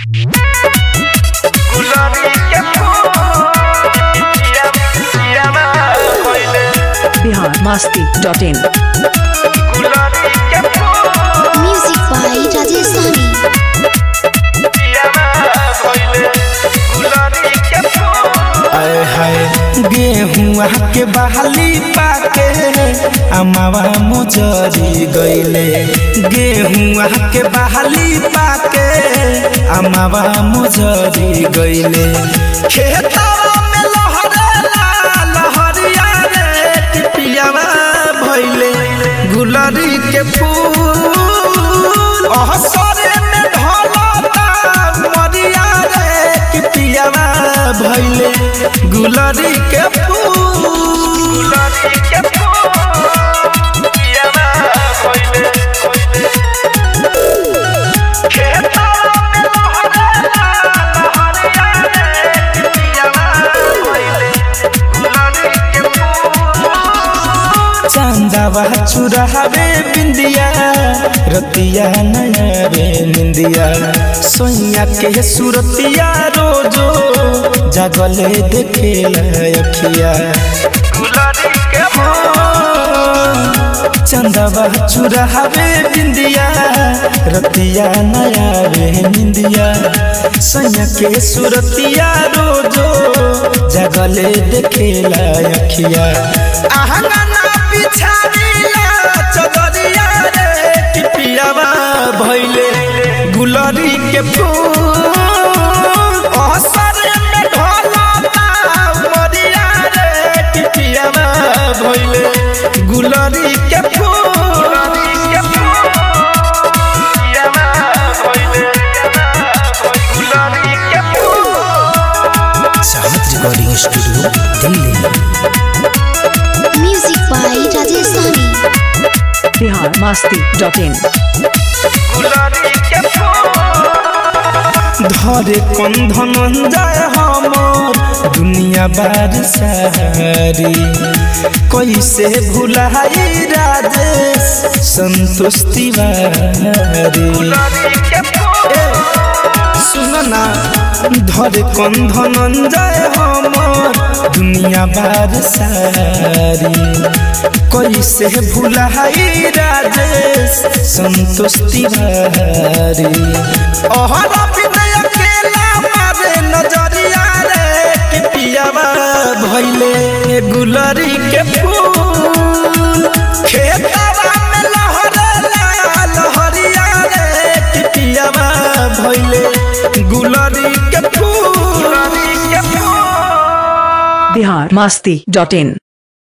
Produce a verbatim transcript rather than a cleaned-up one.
Bihar Masti dot in. Music by Rajesh Sahani. आए हाय गेहुआ के बहाली पाके अमावा मुजरी गईले। गेहुआ के बहाली पाके अमावा मुजरी गईले। खेतवा में लहरेला लहरिया रे टिपियावा भइले। गुलरी के फूल असरे में ढलता मरिया रे टिपियावा भइले। गुलरी के फूल गुलरी के फूल पियावा भइले। खेतवा में लहरेला लहरिया रे टिपियावा भइले। गुलरी के फूल चांदावा चुरावे बिंदिया रतिया नया रे निंदिया। सोइया के सुरतिया रोजो जागले देखेला अखिया। गुलरी के चंदावा चुरावे बिंदिया रतिया नया रे निंदिया। सोइया के सुरतिया रोजो जागले देखेला अखिया। आहंगना बिछारीला चदरिया रे टिपियावा भइले। गुलरी के फूल असर में ढलता मरिया रे टिपियावा भइले। गुलरी के फूल के फूल पियावा भइले। गुलरी के फूल चाहत recording studio Delhi. Music by Rajesh Sahani. Bihar Masti dot in. धरे कंधन जाय हमर दुनिया बार सारी। कैसे भुलाई राजेश संतुष्टि वारी। सुनना धरे कंधन जाय हमर दुनिया बार सारी। कैसे भुलाई राजेश संतुष्टि वारी। ओहरा बिनय अकेला मारे नजरिया रे टिपियावा भइले। गुलरी के फूल खेतवा में लहरेला लहरिया रे टिपियावा भइले। गुलरी के फूल बिहार मस्ती डॉट इन।